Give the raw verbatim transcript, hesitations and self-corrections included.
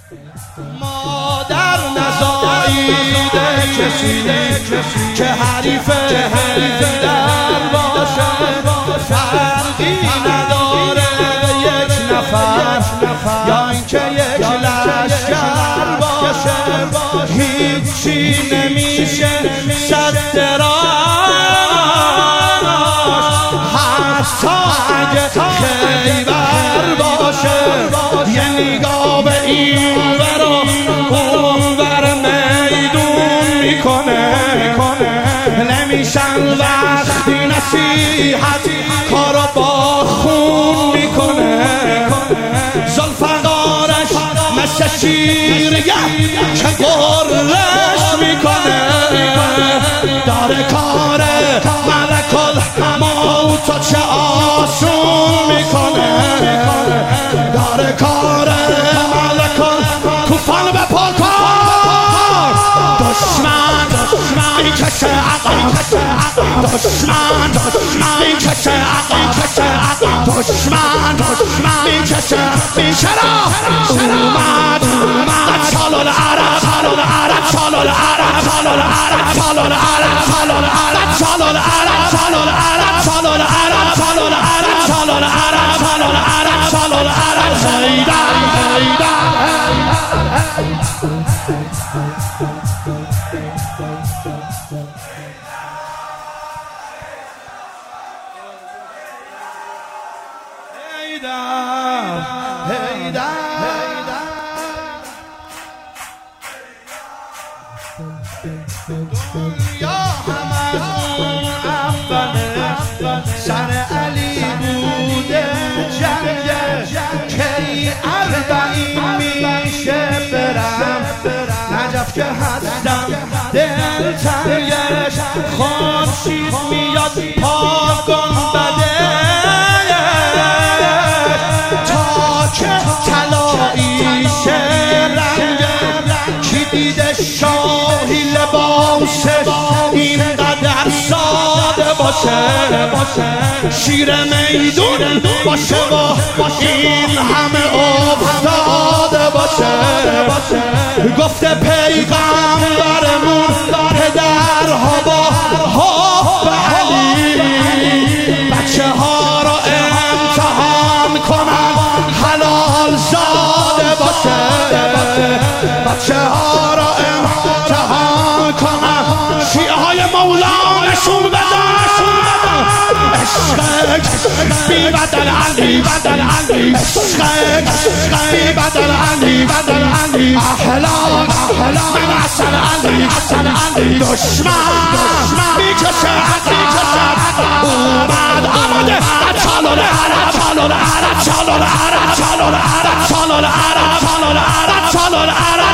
مادر نزاییده کسی که حریف حیدر باشه، فرقی نداره یک نفر یا اینکه یک لشکر باشه، هیچی نمیشه سد راش، حتی اگه خیبر باشه. یه نگاه به این ور و اون ور میدون میکنه، نمیشن وقتی نصیحت کارو با خون میکنه. ذوالفقارش مثل شیریه که گرش میکنه، داره کار ملک الموت چه آسون میکنه، داره کار ملک طوفان به پا کن. دشمن میکشه عقل، دشمن میکشه عقل، دشمن میکشه. چرا اومد اطفال العرب، اطفال العرب، اطفال العرب، اطفال العرب، اطفال العرب، اطفال العرب، اطفال العرب، اطفال العرب، اطفال العرب، اطفال العرب، اطفال العرب، اطفال العرب. حیدر حیدر دنیا همه اون اوله سر علی بوده جنگه، کی اربعین میشه برم نجف که هستم دل تنگش. خورشید میاد پا گنبده تا که طلاییشه رنگه، کی دیده شاهی لباسش اینقدر ساده باشه، شیر میدون باشه و این همه افتاده باشه. گفته پیغمبرمون پدرها با حب علی بچه ها رو امتحان کنن حلال زاده باشه، بچه ها رو امتحان کنن شیعه های مولانشون بدن. عشقک بی بدل علی، بدل علی، عشقک بی بدل علی، بدل علی، احلام من عسل علی، عسل علی. دشمن میکشه عقب، اومد آماده اطفال العرب، اطفال العرب، اطفال العرب، اطفال العرب، اطفال العرب، اطفال العرب، اطفال العرب.